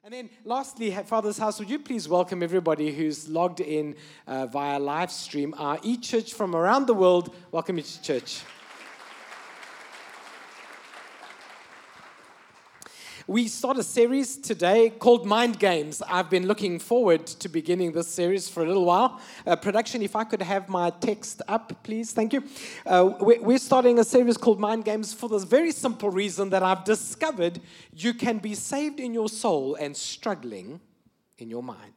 And then lastly, Father's House, would you please welcome everybody who's logged in via live stream, our e-church from around the world. Welcome you to church. We start a series today called Mind Games. I've been looking forward to beginning this series for a little while. Production, if I could have my text up, please. Thank you. We're starting a series called Mind Games for this very simple reason that I've discovered you can be saved in your soul and struggling in your mind.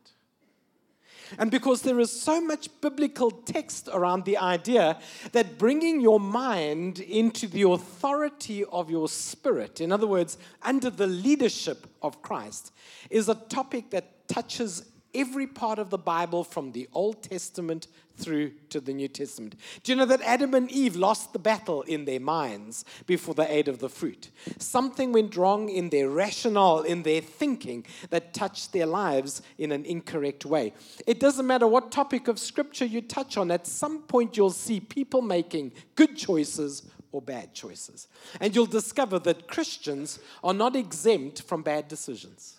And because there is so much biblical text around the idea that bringing your mind into the authority of your spirit, in other words, under the leadership of Christ, is a topic that touches every part of the Bible from the Old Testament through to the New Testament. Do you know that Adam and Eve lost the battle in their minds before they ate of the fruit? Something went wrong in their rationale, in their thinking, that touched their lives in an incorrect way. It doesn't matter what topic of Scripture you touch on, at some point you'll see people making good choices or bad choices. And you'll discover that Christians are not exempt from bad decisions.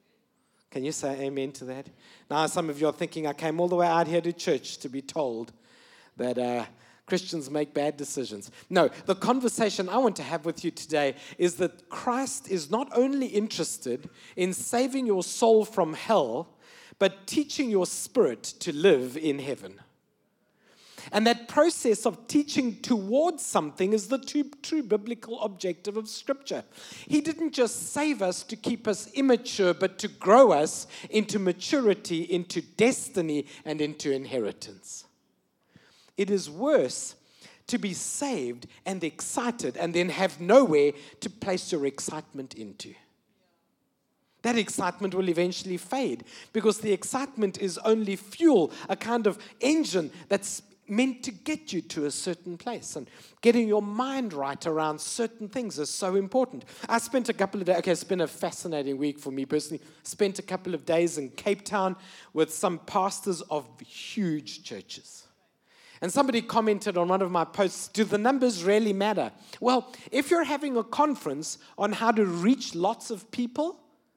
Can you say amen to that? Now, some of you are thinking, I came all the way out here to church to be told that Christians make bad decisions. No, the conversation I want to have with you today is that Christ is not only interested in saving your soul from hell, but teaching your spirit to live in heaven. And that process of teaching towards something is the true biblical objective of Scripture. He didn't just save us to keep us immature, but to grow us into maturity, into destiny, and into inheritance. It is worse to be saved and excited and then have nowhere to place your excitement into. That excitement will eventually fade because the excitement is only fuel, a kind of engine that's meant to get you to a certain place, and getting your mind right around certain things is so important. I spent a couple of days, it's been a fascinating week for me personally, spent a couple of days in Cape Town with some pastors of huge churches. And somebody commented on one of my posts, do the numbers really matter? Well, if you're having a conference on how to reach lots of people,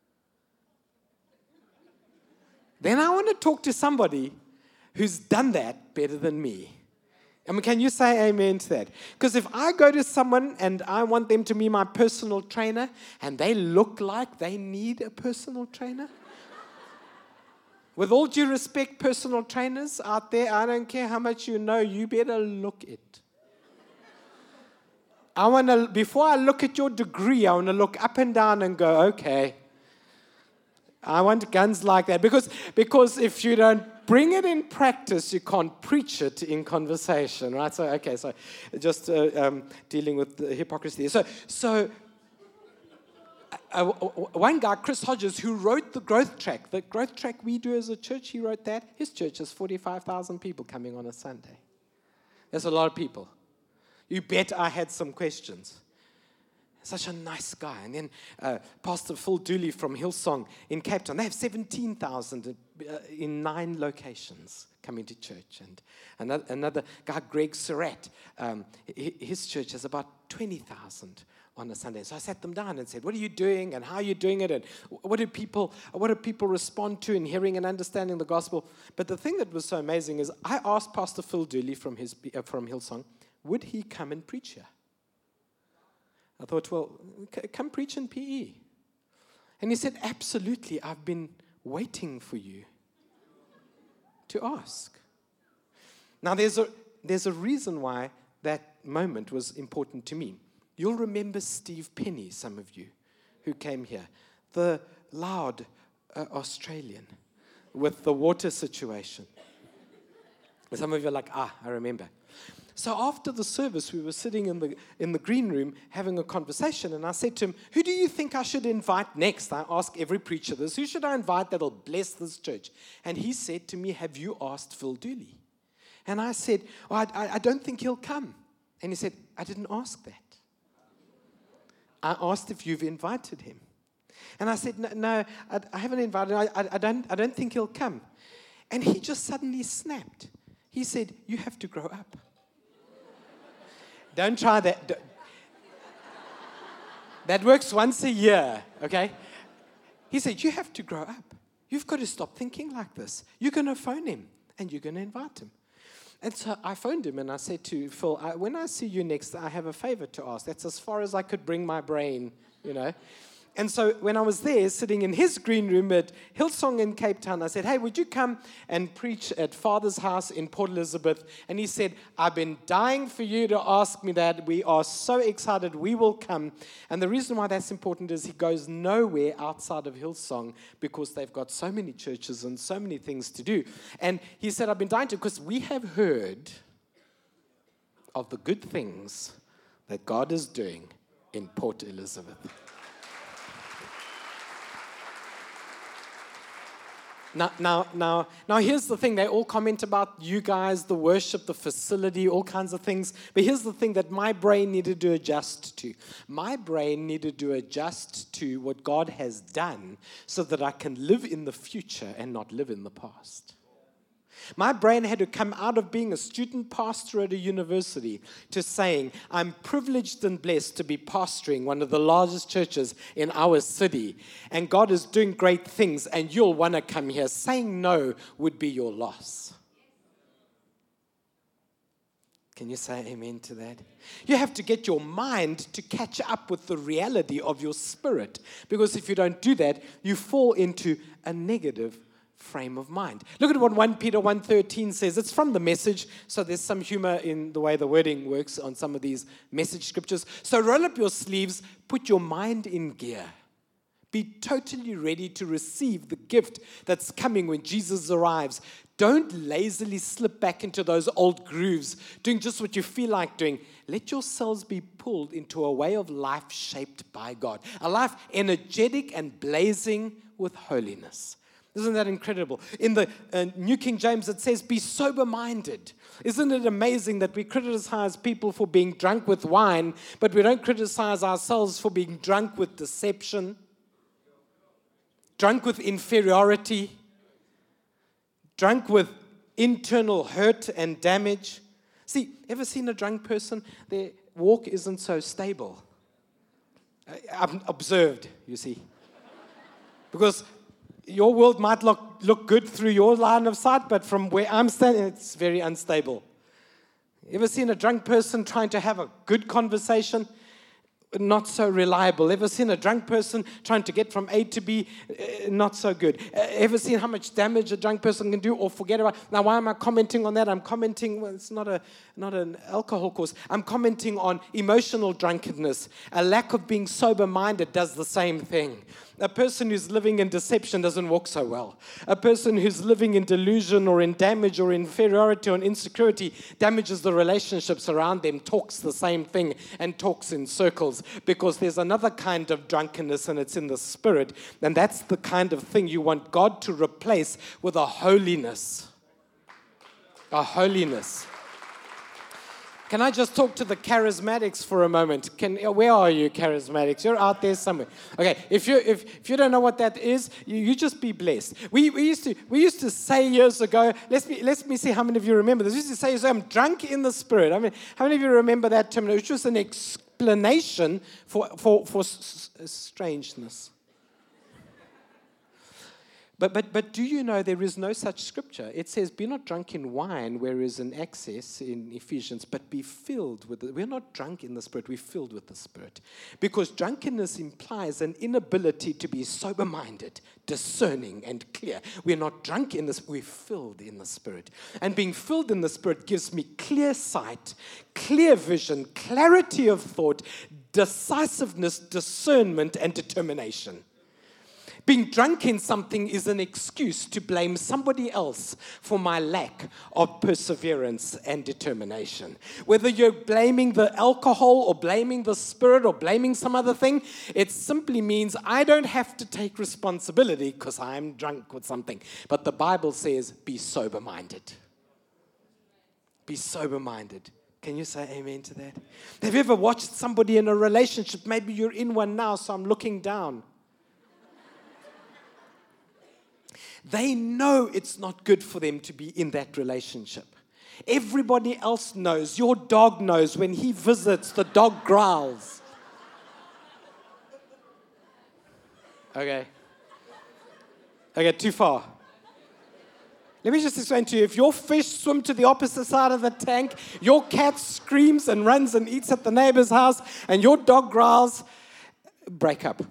then I want to talk to somebody who's done that better than me. I mean, can you say amen to that? Because if I go to someone and I want them to be my personal trainer and they look like they need a personal trainer, with all due respect, personal trainers out there, I don't care how much you know, you better look it. Before I look at your degree, I want to look up and down and go, okay, I want guns like that. Because if you don't bring it in practice, you can't preach it in conversation, right? So just dealing with the hypocrisy. One guy, Chris Hodges, who wrote the growth track we do as a church, he wrote that. His church has 45,000 people coming on a Sunday. That's a lot of people. You bet I had some questions. Such a nice guy. And then Pastor Phil Dooley from Hillsong in Cape Town. They have 17,000 in 9 locations coming to church. And another guy, Greg Surratt, his church has about 20,000 on a Sunday. So I sat them down and said, what are you doing and how are you doing it? And what do people respond to in hearing and understanding the gospel? But the thing that was so amazing is I asked Pastor Phil Dooley from Hillsong, would he come and preach here? I thought, well, come preach in PE. And he said, absolutely, I've been waiting for you to ask. Now, there's a reason why that moment was important to me. You'll remember Steve Penny, some of you, who came here, the loud Australian with the water situation. Some of you are like, I remember. So after the service, we were sitting in the green room having a conversation, and I said to him, who do you think I should invite next? I ask every preacher this. Who should I invite that'll bless this church? And he said to me, have you asked Phil Dooley? And I said, I don't think he'll come. And he said, I didn't ask that. I asked if you've invited him. And I said, no, I haven't invited him. I don't think he'll come. And he just suddenly snapped. He said, you have to grow up. Don't try that. That works once a year, okay? he said, you have to grow up. You've got to stop thinking like this. You're going to phone him and you're going to invite him. And so I phoned him and I said to Phil, when I see you next, I have a favor to ask. That's as far as I could bring my brain, you know. And so when I was there, sitting in his green room at Hillsong in Cape Town, I said, hey, would you come and preach at Father's house in Port Elizabeth? And he said, I've been dying for you to ask me that. We are so excited. We will come. And the reason why that's important is he goes nowhere outside of Hillsong because they've got so many churches and so many things to do. And he said, I've been dying to, because we have heard of the good things that God is doing in Port Elizabeth. Now, here's the thing. They all comment about you guys, the worship, the facility, all kinds of things. But here's the thing that my brain needed to adjust to. My brain needed to adjust to what God has done so that I can live in the future and not live in the past. My brain had to come out of being a student pastor at a university to saying, I'm privileged and blessed to be pastoring one of the largest churches in our city. And God is doing great things, and you'll want to come here. Saying no would be your loss. Can you say amen to that? You have to get your mind to catch up with the reality of your spirit. Because if you don't do that, you fall into a negative frame of mind. Look at what 1 Peter 1:13 says. It's from the Message, so there's some humor in the way the wording works on some of these Message scriptures. So roll up your sleeves, put your mind in gear. Be totally ready to receive the gift that's coming when Jesus arrives. Don't lazily slip back into those old grooves, doing just what you feel like doing. Let yourselves be pulled into a way of life shaped by God. A life energetic and blazing with holiness. Isn't that incredible? In the New King James, it says, be sober-minded. Isn't it amazing that we criticize people for being drunk with wine, but we don't criticize ourselves for being drunk with deception, drunk with inferiority, drunk with internal hurt and damage? See, ever seen a drunk person? Their walk isn't so stable. I've observed, you see. Because your world might look good through your line of sight, but from where I'm standing, it's very unstable. Ever seen a drunk person trying to have a good conversation? Not so reliable. Ever seen a drunk person trying to get from A to B? Not so good. Ever seen how much damage a drunk person can do or forget about? Now, why am I commenting on that? I'm commenting, well, it's not an alcohol course. I'm commenting on emotional drunkenness. A lack of being sober-minded does the same thing. A person who's living in deception doesn't walk so well. A person who's living in delusion or in damage or inferiority or in insecurity damages the relationships around them, talks the same thing and talks in circles, because there's another kind of drunkenness and it's in the spirit, and that's the kind of thing you want God to replace with a holiness. A holiness. Can I just talk to the charismatics for a moment? Where are you, charismatics? You're out there somewhere. Okay, if you don't know what that is, you just be blessed. We used to say years ago. Let me see how many of you remember this. We used to say, I'm drunk in the spirit. I mean, how many of you remember that term? It was just an explanation for strangeness. But do you know there is no such scripture? It says, be not drunk in wine, where is an excess in Ephesians, but be filled with it. We're not drunk in the Spirit, we're filled with the Spirit. Because drunkenness implies an inability to be sober-minded, discerning, and clear. We're not drunk in this, we're filled in the Spirit. And being filled in the Spirit gives me clear sight, clear vision, clarity of thought, decisiveness, discernment, and determination. Being drunk in something is an excuse to blame somebody else for my lack of perseverance and determination. Whether you're blaming the alcohol or blaming the spirit or blaming some other thing, it simply means I don't have to take responsibility because I'm drunk with something. But the Bible says, be sober-minded. Be sober-minded. Can you say amen to that? Have you ever watched somebody in a relationship? Maybe you're in one now, so I'm looking down. They know it's not good for them to be in that relationship. Everybody else knows. Your dog knows when he visits, the dog growls. Okay. Okay, too far. Let me just explain to you. If your fish swim to the opposite side of the tank, your cat screams and runs and eats at the neighbor's house, and your dog growls, break up.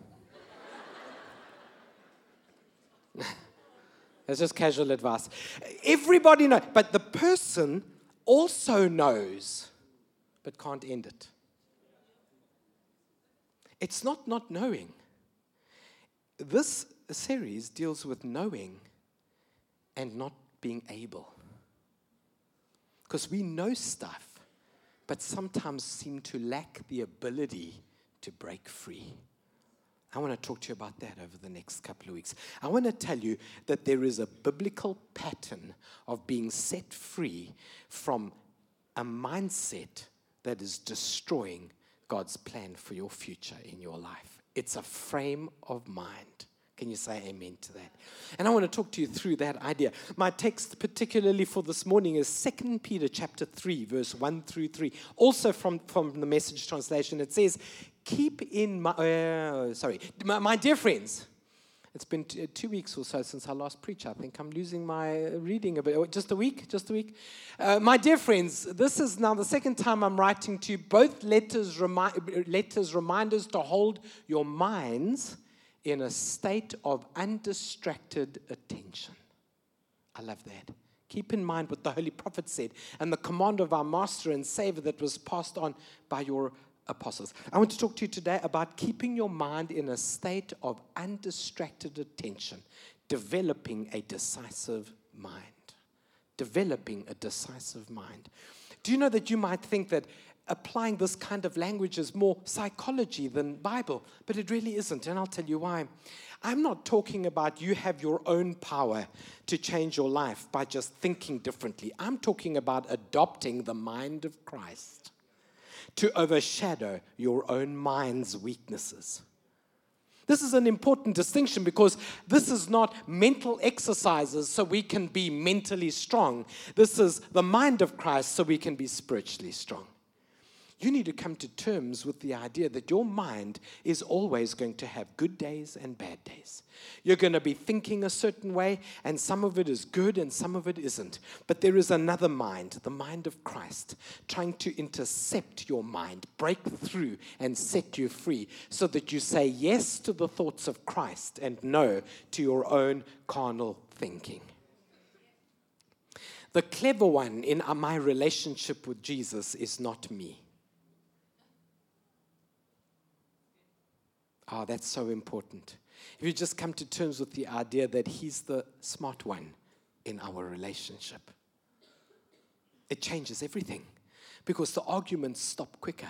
That's just casual advice. Everybody knows, but the person also knows, but can't end it. It's not knowing. This series deals with knowing and not being able. Because we know stuff, but sometimes seem to lack the ability to break free. I want to talk to you about that over the next couple of weeks. I want to tell you that there is a biblical pattern of being set free from a mindset that is destroying God's plan for your future in your life. It's a frame of mind. Can you say amen to that? And I want to talk to you through that idea. My text particularly for this morning is 2 Peter chapter 3, verse 1 through 3. Also from the Message translation, it says, keep in my dear friends. It's been 2 weeks or so since I last preached. I think I'm losing my reading a bit. Just a week. My dear friends, this is now the second time I'm writing to you. Both letters reminders to hold your minds in a state of undistracted attention. I love that. Keep in mind what the Holy Prophet said and the command of our Master and Savior that was passed on by your apostles. I want to talk to you today about keeping your mind in a state of undistracted attention, developing a decisive mind. Developing a decisive mind. Do you know that you might think that applying this kind of language is more psychology than Bible, but it really isn't, and I'll tell you why. I'm not talking about you have your own power to change your life by just thinking differently. I'm talking about adopting the mind of Christ to overshadow your own mind's weaknesses. This is an important distinction because this is not mental exercises so we can be mentally strong. This is the mind of Christ so we can be spiritually strong. You need to come to terms with the idea that your mind is always going to have good days and bad days. You're going to be thinking a certain way, and some of it is good and some of it isn't. But there is another mind, the mind of Christ, trying to intercept your mind, break through, and set you free so that you say yes to the thoughts of Christ and no to your own carnal thinking. The clever one in my relationship with Jesus is not me. Oh, that's so important. If you just come to terms with the idea that he's the smart one in our relationship, it changes everything because the arguments stop quicker.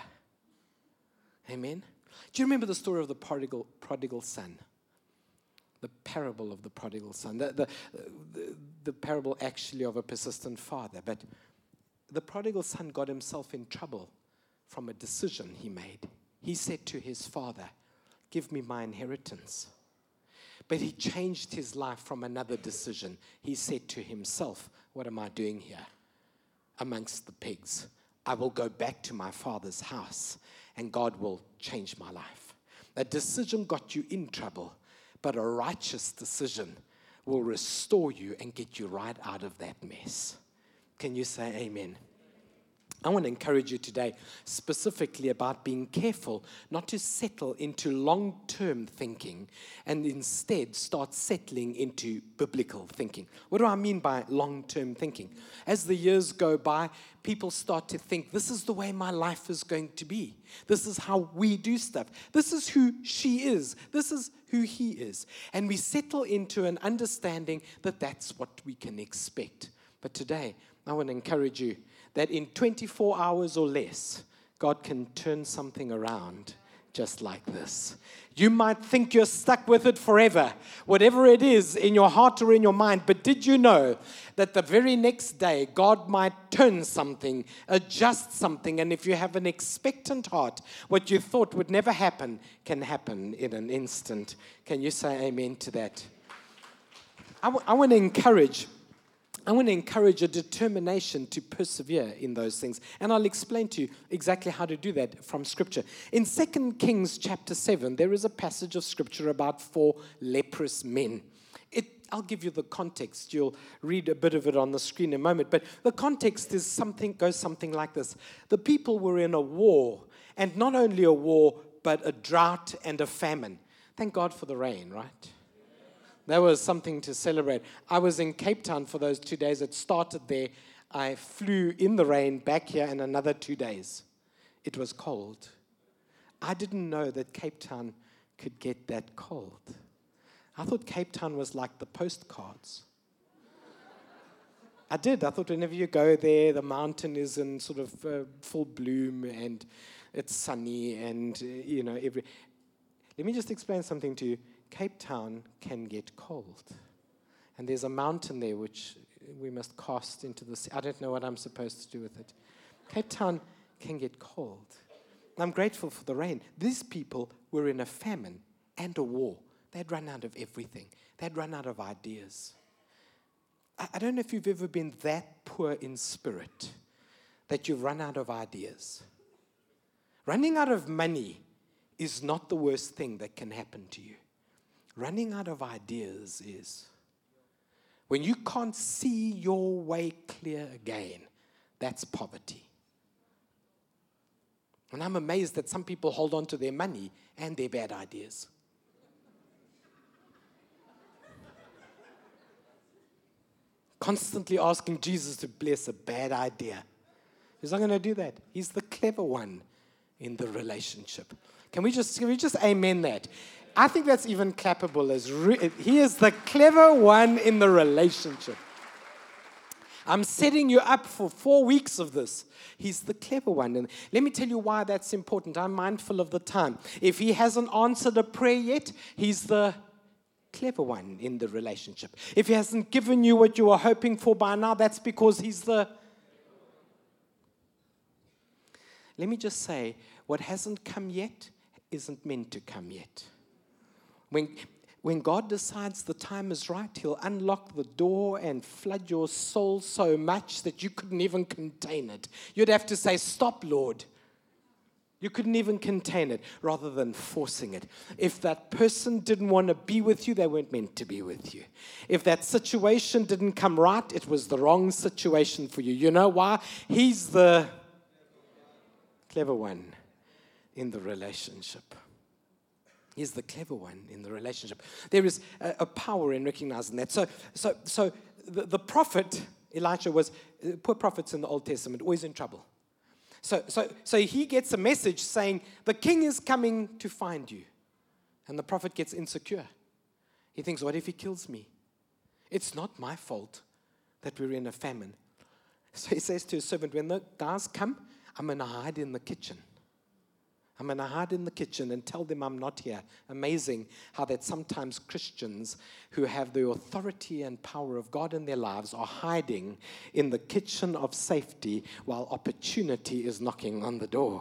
Amen? Do you remember the story of the prodigal son? The parable of the prodigal son. The parable actually of a persistent father. But the prodigal son got himself in trouble from a decision he made. He said to his father, "Give me my inheritance." But he changed his life from another decision. He said to himself, "What am I doing here amongst the pigs? I will go back to my father's house and God will change my life." A decision got you in trouble, but a righteous decision will restore you and get you right out of that mess. Can you say amen? I want to encourage you today specifically about being careful not to settle into long-term thinking and instead start settling into biblical thinking. What do I mean by long-term thinking? As the years go by, people start to think, this is the way my life is going to be. This is how we do stuff. This is who she is. This is who he is. And we settle into an understanding that that's what we can expect. But today, I want to encourage you that in 24 hours or less, God can turn something around just like this. You might think you're stuck with it forever, whatever it is in your heart or in your mind, but did you know that the very next day, God might turn something, adjust something, and if you have an expectant heart, what you thought would never happen can happen in an instant. Can you say amen to that? I want to encourage a determination to persevere in those things. And I'll explain to you exactly how to do that from Scripture. In 2 Kings chapter 7, there is a passage of Scripture about 4 leprous men. I'll give you the context. You'll read a bit of it on the screen in a moment. But the context is goes something like this. The people were in a war, and not only a war, but a drought and a famine. Thank God for the rain, right? That was something to celebrate. I was in Cape Town for those 2 days. It started there. I flew in the rain back here in another 2 days. It was cold. I didn't know that Cape Town could get that cold. I thought Cape Town was like the postcards. I did. I thought whenever you go there, the mountain is in sort of full bloom and it's sunny and, Let me just explain something to you. Cape Town can get cold. And there's a mountain there which we must cast into the sea. I don't know what I'm supposed to do with it. Cape Town can get cold. I'm grateful for the rain. These people were in a famine and a war. They'd run out of everything. They'd run out of ideas. I don't know if you've ever been that poor in spirit that you've run out of ideas. Running out of money is not the worst thing that can happen to you. Running out of ideas is. When you can't see your way clear again, that's poverty. And I'm amazed that some people hold on to their money and their bad ideas. Constantly asking Jesus to bless a bad idea. He's not going to do that. He's the clever one in the relationship. Can we just amen that? I think that's even clappable as he is the clever one in the relationship. I'm setting you up for 4 weeks of this. He's the clever one. And let me tell you why that's important. I'm mindful of the time. If he hasn't answered a prayer yet, he's the clever one in the relationship. If he hasn't given you what you were hoping for by now, that's because he's the... Let me just say, what hasn't come yet isn't meant to come yet. When God decides the time is right, he'll unlock the door and flood your soul so much that you couldn't even contain it. You'd have to say, "Stop, Lord." You couldn't even contain it rather than forcing it. If that person didn't want to be with you, they weren't meant to be with you. If that situation didn't come right, it was the wrong situation for you. You know why? He's the clever one in the relationship. He's the clever one in the relationship. There is a power in recognizing that. So the prophet, Elisha, was, poor prophets in the Old Testament, always in trouble. So he gets a message saying, the king is coming to find you. And the prophet gets insecure. He thinks, what if he kills me? It's not my fault that we're in a famine. So he says to his servant, when the guys come, I'm going to hide in the kitchen. I'm going to hide in the kitchen and tell them I'm not here. Amazing how that sometimes Christians who have the authority and power of God in their lives are hiding in the kitchen of safety while opportunity is knocking on the door.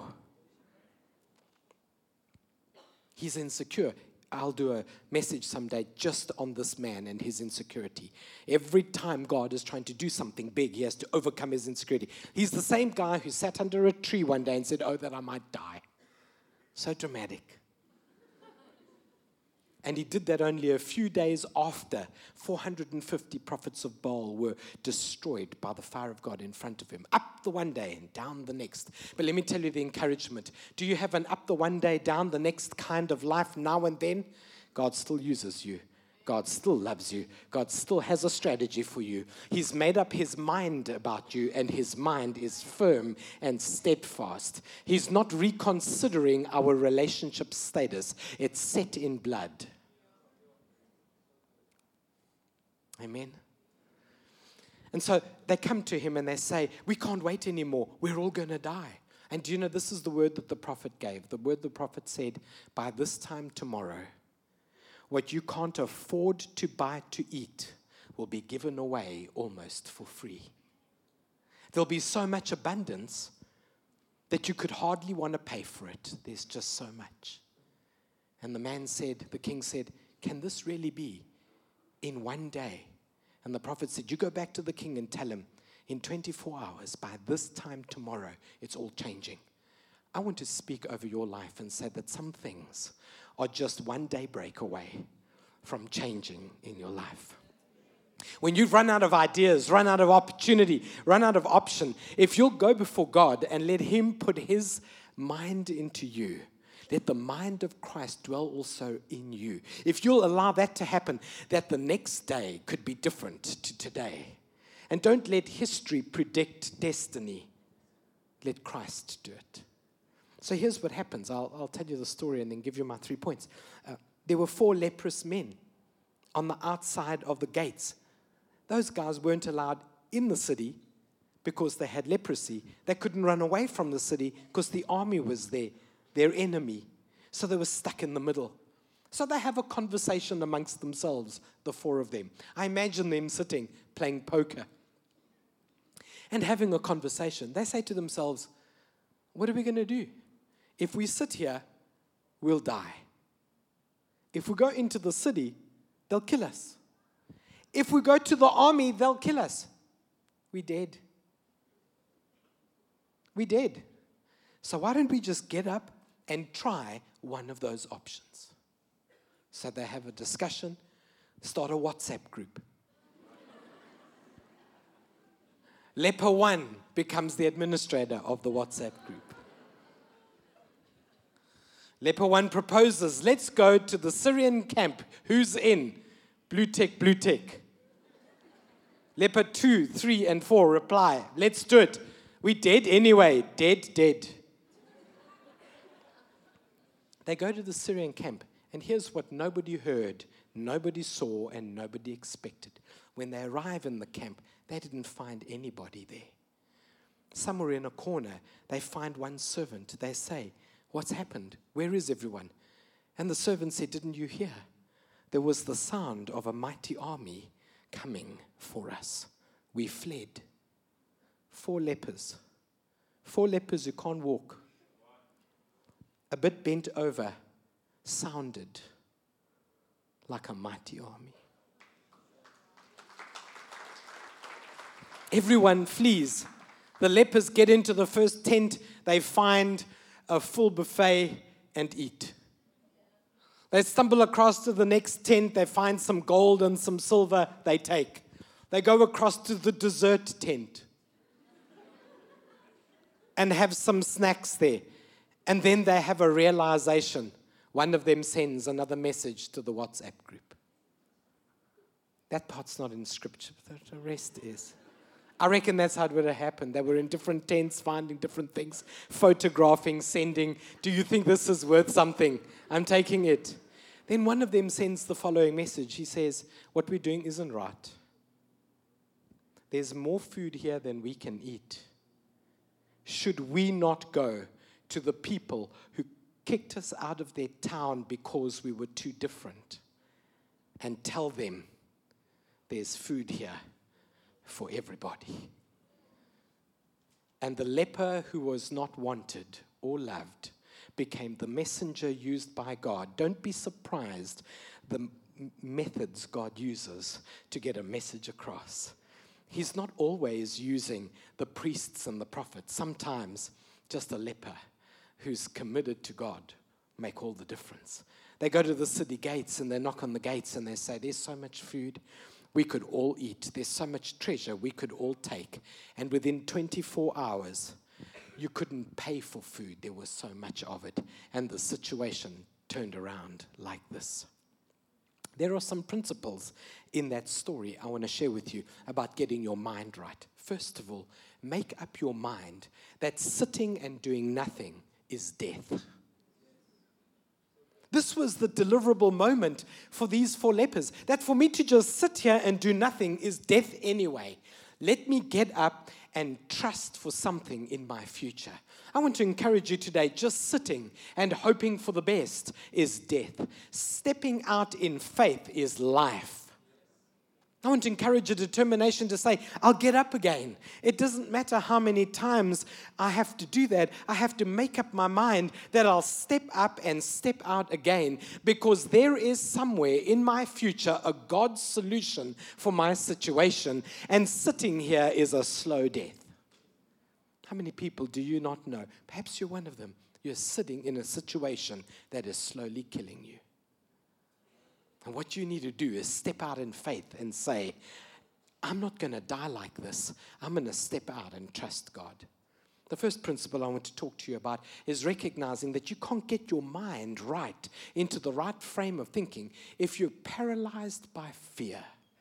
He's insecure. I'll do a message someday just on this man and his insecurity. Every time God is trying to do something big, he has to overcome his insecurity. He's the same guy who sat under a tree one day and said, "Oh, that I might die." So dramatic. And he did that only a few days after 450 prophets of Baal were destroyed by the fire of God in front of him. Up the one day and down the next. But let me tell you the encouragement. Do you have an up the one day, down the next kind of life now and then? God still uses you. God still loves you. God still has a strategy for you. He's made up his mind about you, and his mind is firm and steadfast. He's not reconsidering our relationship status. It's set in blood. Amen. And so they come to him and they say, we can't wait anymore. We're all going to die. And do you know, this is the word that the prophet gave. The word the prophet said, by this time tomorrow, what you can't afford to buy to eat will be given away almost for free. There'll be so much abundance that you could hardly want to pay for it. There's just so much. And the king said, can this really be in one day? And the prophet said, you go back to the king and tell him, in 24 hours, by this time tomorrow, it's all changing. I want to speak over your life and say that some things are just one day break away from changing in your life. When you've run out of ideas, run out of opportunity, run out of option, if you'll go before God and let Him put His mind into you, let the mind of Christ dwell also in you. If you'll allow that to happen, that the next day could be different to today. And don't let history predict destiny. Let Christ do it. So here's what happens. I'll tell you the story and then give you my 3 points. There were 4 leprous men on the outside of the gates. Those guys weren't allowed in the city because they had leprosy. They couldn't run away from the city because the army was there, their enemy. So they were stuck in the middle. So they have a conversation amongst themselves, the 4 of them. I imagine them sitting, playing poker, and having a conversation. They say to themselves, what are we going to do? If we sit here, we'll die. If we go into the city, they'll kill us. If we go to the army, they'll kill us. We're dead. We're dead. So why don't we just get up and try one of those options? So they have a discussion, start a WhatsApp group. Leper 1 becomes the administrator of the WhatsApp group. Leper 1 proposes, let's go to the Syrian camp. Who's in? Blue tick, blue tick. Leper 2, 3, and 4 reply, let's do it. We dead anyway. Dead, dead. They go to the Syrian camp, and here's what nobody heard, nobody saw, and nobody expected. When they arrive in the camp, they didn't find anybody there. Somewhere in a corner, they find one servant. They say, what's happened? Where is everyone? And the servant said, didn't you hear? There was the sound of a mighty army coming for us. We fled. 4 lepers. 4 lepers who can't walk. A bit bent over, sounded like a mighty army. Everyone flees. The lepers get into the first tent. They find a full buffet and eat. They stumble across to the next tent. They find some gold and some silver. They take. They go across to the dessert tent and have some snacks there. And then they have a realization. One of them sends another message to the WhatsApp group. That part's not in Scripture, but the rest is. I reckon that's how it would have happened. They were in different tents, finding different things, photographing, sending. Do you think this is worth something? I'm taking it. Then one of them sends the following message. He says, what we're doing isn't right. There's more food here than we can eat. Should we not go to the people who kicked us out of their town because we were too different and tell them there's food here for everybody? And the leper who was not wanted or loved became the messenger used by God. Don't be surprised the methods God uses to get a message across. He's not always using the priests and the prophets. Sometimes just a leper who's committed to God make all the difference. They go to the city gates and they knock on the gates and they say, there's so much food we could all eat. There's so much treasure we could all take. And within 24 hours, you couldn't pay for food. There was so much of it. And the situation turned around like this. There are some principles in that story I want to share with you about getting your mind right. First of all, make up your mind that sitting and doing nothing is death. This was the deliverable moment for these 4 lepers. That for me to just sit here and do nothing is death anyway. Let me get up and trust for something in my future. I want to encourage you today, just sitting and hoping for the best is death. Stepping out in faith is life. I want to encourage a determination to say, I'll get up again. It doesn't matter how many times I have to do that. I have to make up my mind that I'll step up and step out again, because there is somewhere in my future a God solution for my situation, and sitting here is a slow death. How many people do you not know? Perhaps you're one of them. You're sitting in a situation that is slowly killing you. And what you need to do is step out in faith and say, I'm not going to die like this. I'm going to step out and trust God. The first principle I want to talk to you about is recognizing that you can't get your mind right into the right frame of thinking if you're paralyzed by fear.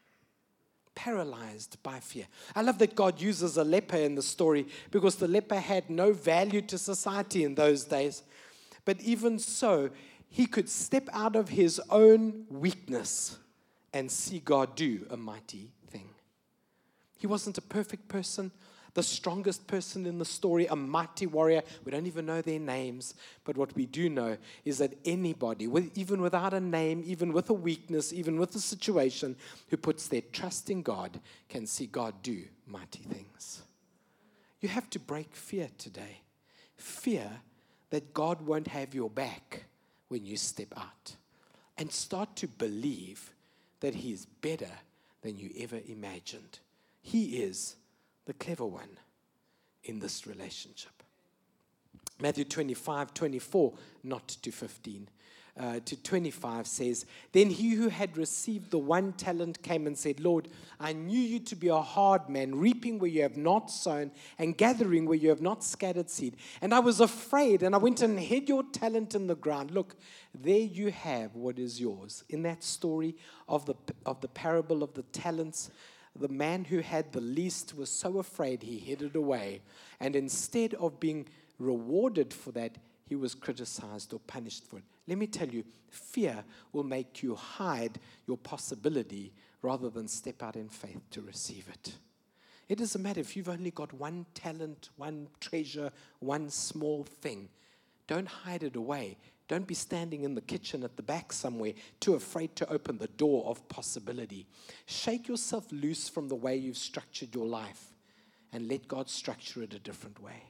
Paralyzed by fear. I love that God uses a leper in the story because the leper had no value to society in those days. But even so, he could step out of his own weakness and see God do a mighty thing. He wasn't a perfect person, the strongest person in the story, a mighty warrior. We don't even know their names. But what we do know is that anybody, even without a name, even with a weakness, even with a situation, who puts their trust in God can see God do mighty things. You have to break fear today. Fear that God won't have your back when you step out. And start to believe that He is better than you ever imagined. He is the clever one in this relationship. Matthew 25:24, not to 15, to 25 says, Then he who had received the 1 talent came and said, Lord, I knew you to be a hard man, reaping where you have not sown and gathering where you have not scattered seed. And I was afraid, and I went and hid your talent in the ground. Look, there you have what is yours. In that story of the parable of the talents, the man who had the least was so afraid he hid it away. And instead of being rewarded for that, he was criticized or punished for it. Let me tell you, fear will make you hide your possibility rather than step out in faith to receive it. It doesn't matter if you've only got 1 talent, 1 treasure, 1 small thing. Don't hide it away. Don't be standing in the kitchen at the back somewhere, too afraid to open the door of possibility. Shake yourself loose from the way you've structured your life and let God structure it a different way.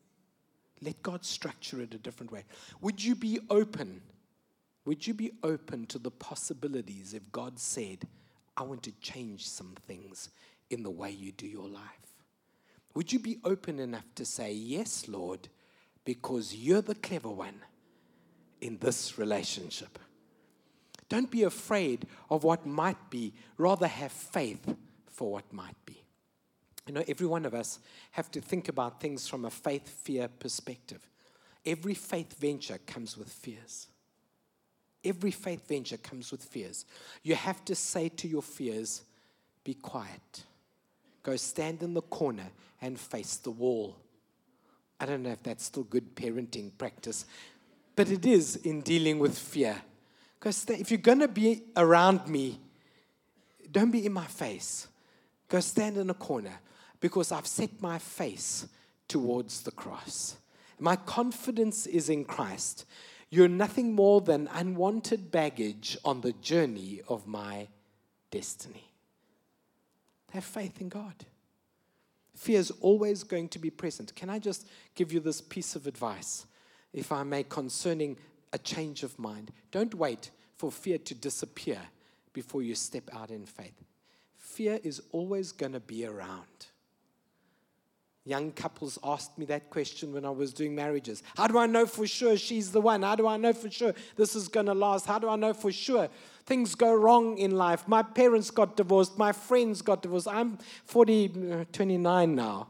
Let God structure it a different way. Would you be open? Would you be open to the possibilities if God said, I want to change some things in the way you do your life? Would you be open enough to say, yes, Lord, because you're the clever one in this relationship? Don't be afraid of what might be. Rather have faith for what might be. You know, every one of us have to think about things from a faith-fear perspective. Every faith venture comes with fears. Every faith venture comes with fears. You have to say to your fears, be quiet. Go stand in the corner and face the wall. I don't know if that's still good parenting practice, but it is in dealing with fear. If you're going to be around me, don't be in my face. Go stand in a corner because I've set my face towards the cross. My confidence is in Christ. You're nothing more than unwanted baggage on the journey of my destiny. Have faith in God. Fear is always going to be present. Can I just give you this piece of advice, if I may, concerning a change of mind? Don't wait for fear to disappear before you step out in faith. Fear is always going to be around. Young couples asked me that question when I was doing marriages. How do I know for sure she's the one? How do I know for sure this is going to last? How do I know for sure things go wrong in life? My parents got divorced. My friends got divorced. I'm 29 now.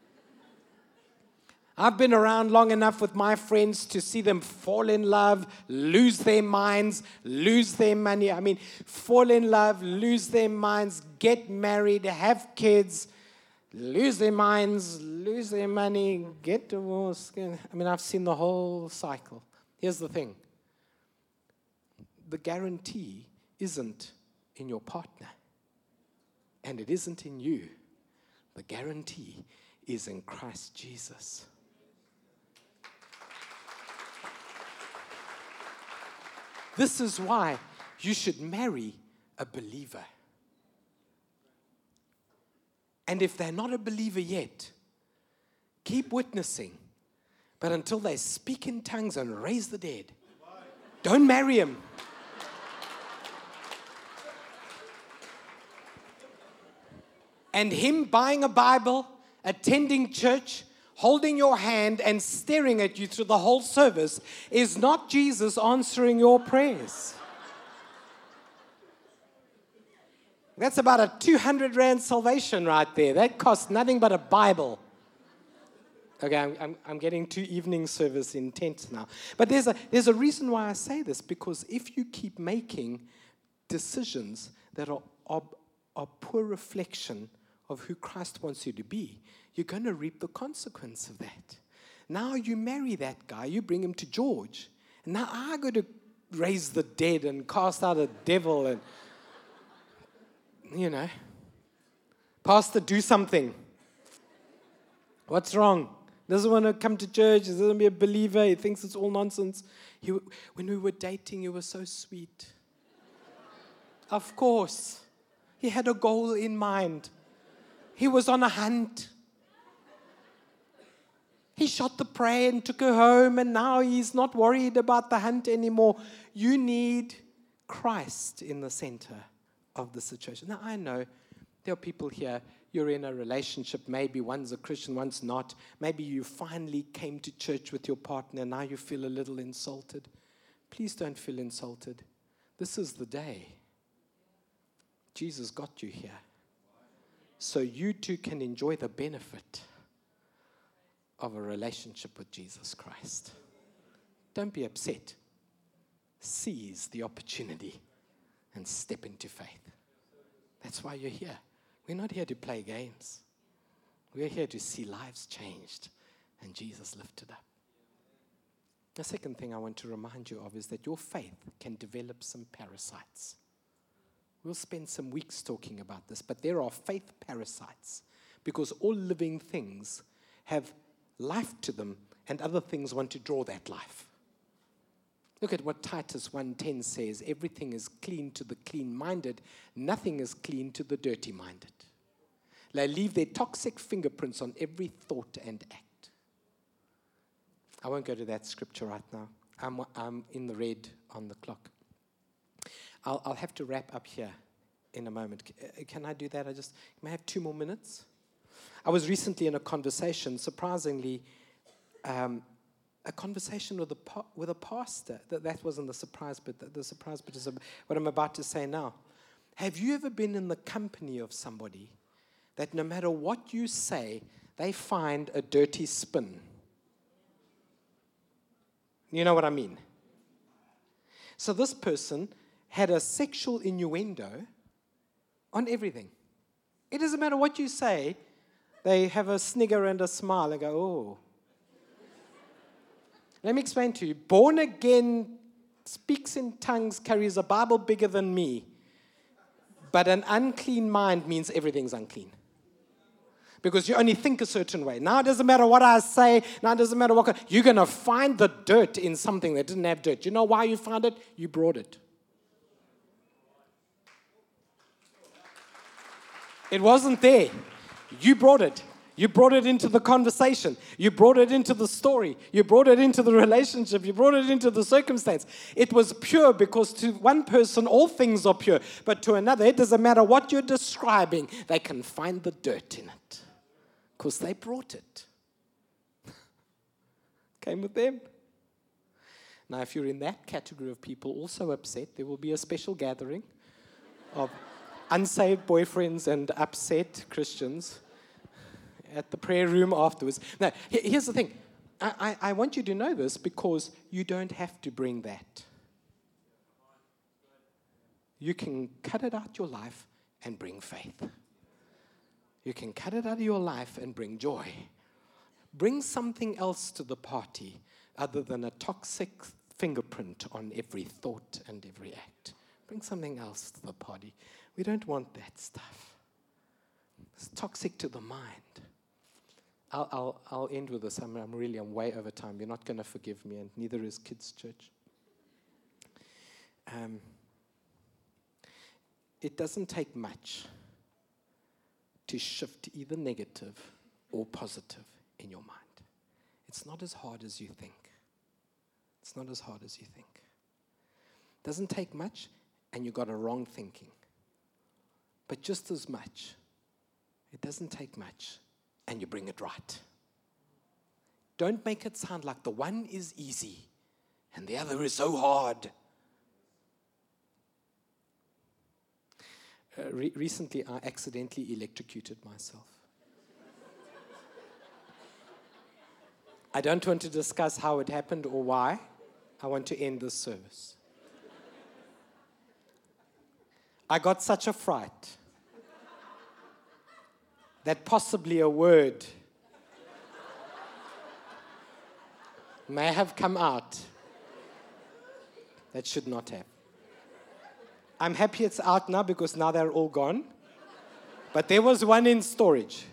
I've been around long enough with my friends to see them fall in love, lose their minds, lose their money. I mean, fall in love, lose their minds, get married, have kids, lose their minds, lose their money, get divorced. I mean, I've seen the whole cycle. Here's the thing. The guarantee isn't in your partner. And it isn't in you. The guarantee is in Christ Jesus. This is why you should marry a believer. And if they're not a believer yet, keep witnessing. But until they speak in tongues and raise the dead, don't marry him. And him buying a Bible, attending church, holding your hand and staring at you through the whole service is not Jesus answering your prayers. That's about a 200 Rand salvation right there. That costs nothing but a Bible. Okay, I'm getting to evening service intent now. But there's a reason why I say this, because if you keep making decisions that are poor reflection of who Christ wants you to be, you're going to reap the consequence of that. Now you marry that guy, you bring him to George, and now I got to raise the dead and cast out a devil and, Pastor, do something. What's wrong? Doesn't want to come to church, doesn't want to be a believer, he thinks it's all nonsense. When we were dating, you were so sweet. Of course. He had a goal in mind. He was on a hunt. He shot the prey and took her home, and now he's not worried about the hunt anymore. You need Christ in the center of the situation. Now, I know there are people here, you're in a relationship, maybe one's a Christian, one's not. Maybe you finally came to church with your partner, now you feel a little insulted. Please don't feel insulted. This is the day. Jesus got you here. So you too can enjoy the benefit of a relationship with Jesus Christ. Don't be upset. Seize the opportunity and step into faith. That's why you're here. We're not here to play games. We're here to see lives changed and Jesus lifted up. The second thing I want to remind you of is that your faith can develop some parasites. We'll spend some weeks talking about this, but there are faith parasites because all living things have life to them and other things want to draw that life. Look at what Titus 1:10 says. Everything is clean to the clean-minded. Nothing is clean to the dirty-minded. They leave their toxic fingerprints on every thought and act. I won't go to that scripture right now. I'm in the red on the clock. I'll have to wrap up here in a moment. Can I do that? May I have 2 more minutes? I was recently in a conversation, surprisingly, a conversation with a pastor. That wasn't the surprise bit. The surprise bit is what I'm about to say now. Have you ever been in the company of somebody that no matter what you say, they find a dirty spin? You know what I mean? So this person had a sexual innuendo on everything. It doesn't matter what you say, they have a snigger and a smile and go, oh. Let me explain to you. Born again, speaks in tongues, carries a Bible bigger than me. But an unclean mind means everything's unclean. Because you only think a certain way. Now it doesn't matter what I say. Now it doesn't matter what. You're going to find the dirt in something that didn't have dirt. You know why you found it? You brought it. It wasn't there. You brought it. You brought it into the conversation. You brought it into the story. You brought it into the relationship. You brought it into the circumstance. It was pure because to one person, all things are pure. But to another, it doesn't matter what you're describing. They can find the dirt in it because they brought it. Came with them. Now, if you're in that category of people also upset, there will be a special gathering of unsaved boyfriends and upset Christians at the prayer room afterwards. Now, here's the thing. I want you to know this because you don't have to bring that. You can cut it out your life and bring faith. You can cut it out of your life and bring joy. Bring something else to the party other than a toxic fingerprint on every thought and every act. Bring something else to the party. We don't want that stuff. It's toxic to the mind. I'll end with this. I'm way over time. You're not going to forgive me, and neither is Kids Church. It doesn't take much to shift either negative or positive in your mind. It's not as hard as you think. It's not as hard as you think. It doesn't take much, and you got a wrong thinking. But just as much, it doesn't take much, and you bring it right. Don't make it sound like the one is easy and the other is so hard. Recently, I accidentally electrocuted myself. I don't want to discuss how it happened or why. I want to end this service. I got such a fright that possibly a word may have come out that should not have. I'm happy it's out now because now they're all gone. But there was one in storage.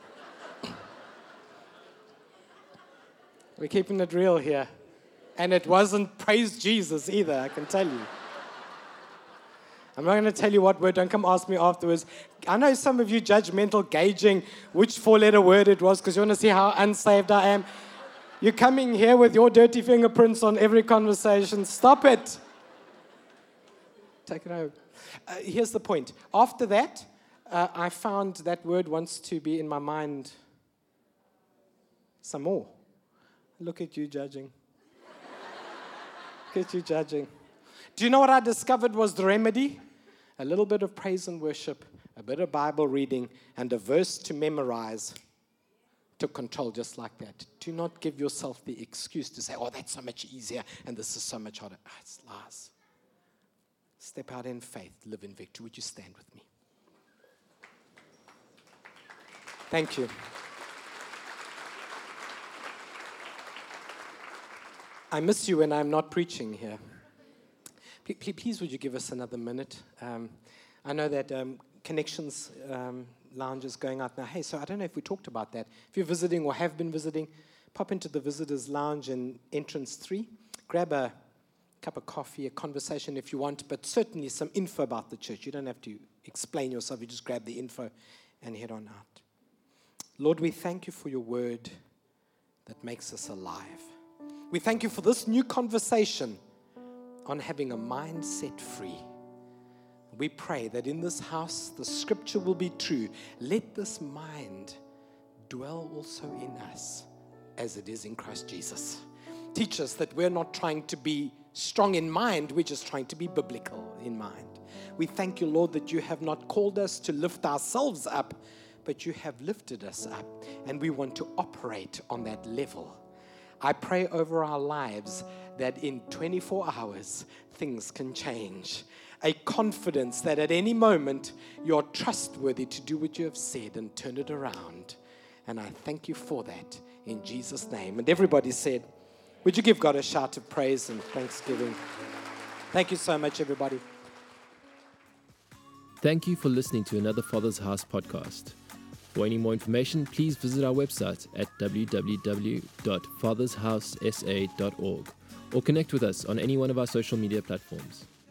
We're keeping it real here. And it wasn't praise Jesus either, I can tell you. I'm not going to tell you what word. Don't come ask me afterwards. I know some of you judgmental gauging which four-letter word it was because you want to see how unsaved I am. You're coming here with your dirty fingerprints on every conversation. Stop it. Take it home. Here's the point. After that, I found that word wants to be in my mind some more. Look at you judging. Look at you judging. Do you know what I discovered was the remedy? A little bit of praise and worship, a bit of Bible reading, and a verse to memorize took control just like that. Do not give yourself the excuse to say, oh, that's so much easier and this is so much harder. It's lies. Step out in faith, live in victory. Would you stand with me? Thank you. I miss you when I'm not preaching here. Please, would you give us another minute? I know that Connections Lounge is going out now. Hey, so I don't know if we talked about that. If you're visiting or have been visiting, pop into the Visitors Lounge in entrance 3. Grab a cup of coffee, a conversation if you want, but certainly some info about the church. You don't have to explain yourself. You just grab the info and head on out. Lord, we thank you for your word that makes us alive. We thank you for this new conversation on having a mind set free. We pray that in this house, the scripture will be true. Let this mind dwell also in us as it is in Christ Jesus. Teach us that we're not trying to be strong in mind, we're just trying to be biblical in mind. We thank you, Lord, that you have not called us to lift ourselves up, but you have lifted us up, and we want to operate on that level. I pray over our lives that in 24 hours, things can change. A confidence that at any moment, you're trustworthy to do what you have said and turn it around. And I thank you for that in Jesus' name. And everybody said, would you give God a shout of praise and thanksgiving? Thank you so much, everybody. Thank you for listening to another Father's House podcast. For any more information, please visit our website at www.fathershousesa.org or connect with us on any one of our social media platforms.